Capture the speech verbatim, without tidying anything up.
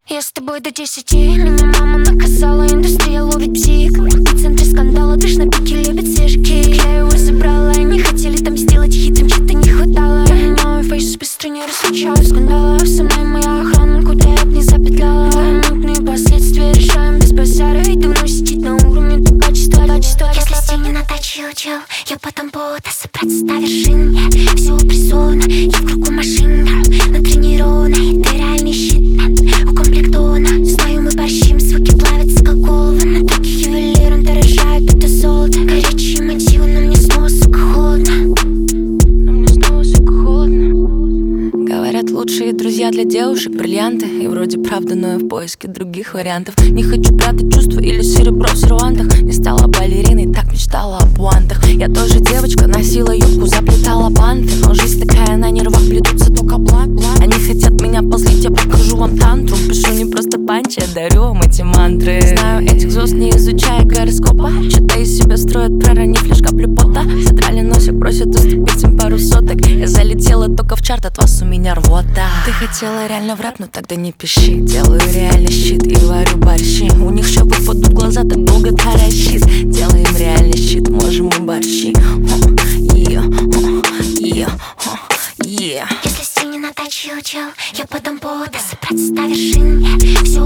Я с тобой до десяти. Меня мама наказала, индустрия ловит бзик. В центре скандала, движ на пике, любит свежий кейк. Я его забрала, они хотели там сделать хит, им чего-то не хватало. Я меняю фейс, быстро не различаю скандалов. Со мной моя охрана, куда я б не запетляла. Мутные последствия решаем без базара. И давно сидит на уровне до качества, качества. Если стиль не наточил, чел, я потом повода собраться до вершины. Все призовано, я в кругу машин, натренирована, и ты реальный щит. Знаю, мы борщим, звуки плавятся, как головы. На треке ювелиром дорожают, это золото. Горячие мотивы, но мне снова, сука, холодно. Но мне снова, сука, холодно. Говорят, лучшие друзья для девушек бриллианты. И вроде правда, но я в поиске других вариантов. Не хочу прятать чувства или серебро в сервантах. Не стала балериной, так мечтала о пуантах. Я тоже девочка, носила юбку, заплетала банты. Но жизнь такая, на нервах плетутся только благ. Они хотят меня позлить, я покажу вам тантру. Пишу не просто панчи, я дарю вам эти мантры. Знаю этих звезд, не изучая гороскопа. Что-то из себя строят, проронив лишь каплю пота. Задрали носик, просят уступить им пару соток. Я залетела только в чарт, от вас у меня рвота. Ты хотела реально в рэп, но тогда не пиши. Делаю реально щит и варю борщи. У них еще выпадут глаза, так долго таращит. Делаем реально щит, можем и борщи. Если стиль не наточил, чел, я потом повода собраться до вершины. Все